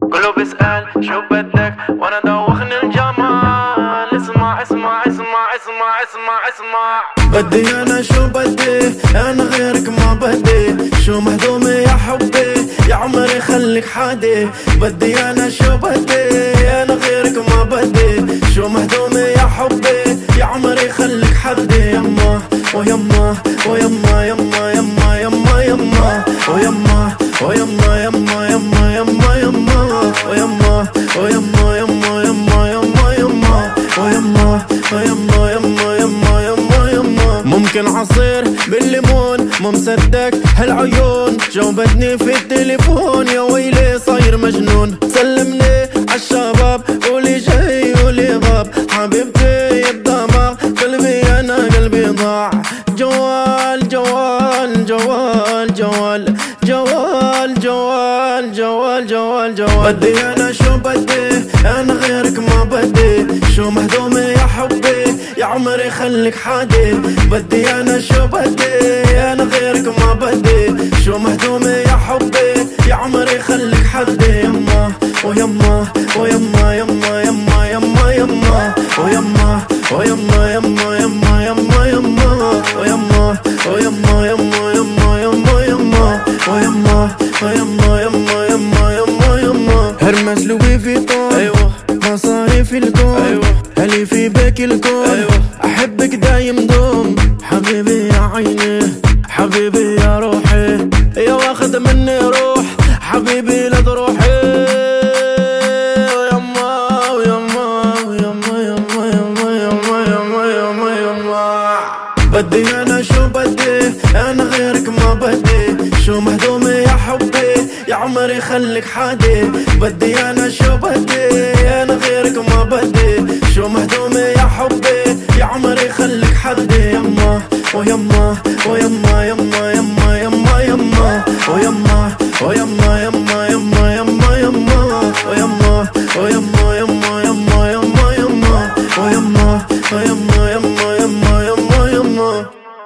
كله بيسأل شو بدك وانا دوخني الجمال. اسمع اسمع اسمع اسمع اسمع اسمع. بدي انا شو بدي انا غيرك ما بدي. شو مهضومي يا حبي يا عمري خليك حادي. بدي انا شو بدي انا غيرك ما بدي. شو مهضومي يا حبي يا عمري خليك حدي. يما ويما ويما يما يما يما يما ويما ويما يما يما يما يما ويما ويما يما يما يما يما ويما ويما يما يما يما يما. ممكن عصير بالليمون مو مصدق هالعيون. جاوبتني في التليفون يا ويلي صاير مجنون. سلمني عالشباب قولي جاي قولي غاب. حبيبتي الدماغ قلبي انا قلبي ضاع. جوال جوال جوال جوال جوال جوال جوال جوال جوال. بدي انا شو بدي انا غيرك ما بدي. شو مهضومي يا حبي يا عمري خليك حادي. بدي انا شو بدي انا غيرك ما بدي. شو مهضومي يا حبي يا عمري خليك حدي. يما ويما ويما يما يما يما يما ويما ويما يما يما يما يما ويما ويما يما يما يما يما ويما ويما يما يما يما يما. هرمس لوي فيتون ايوه مصاري في الكون ايوه. هلي في بك الكون ايوه. احبك دايم دوم حبيبي يا عيني حبيبي يا روحي يا واخد مني روح حبيبي لا تروحي. ويما ويما ويما يما يما يما يما يما يما. بدي انا شو بدي انا غيرك ما بدي. شو مهضومي يا حبي يا عمري خليك حادي. بدي انا شو بدي انا غيرك ما بدي. شو مهضومي يا حبي يا عمري خليك حدي. يما ويما ويما يما يما يما يما ويما ويما يما يما يما يما ويما ويما يما يما يما يما ويما ويما يما يما يما يما.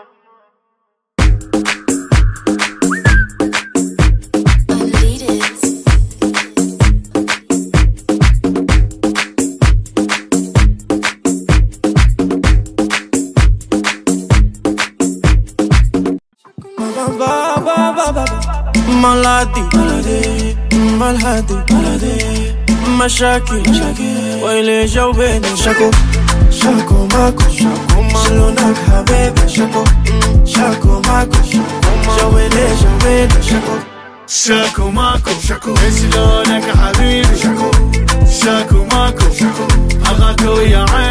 ملادي ملادي ملادي ملادي مشاكل ويلي جاوبيني. شكو شكو ماكو شلونك حبيبي. شكو شكو ماكو جاوبيني جاوبيني. شكو شكو ماكو شلونك حبيبي. شكو شكو ماكو أغاكو يا عين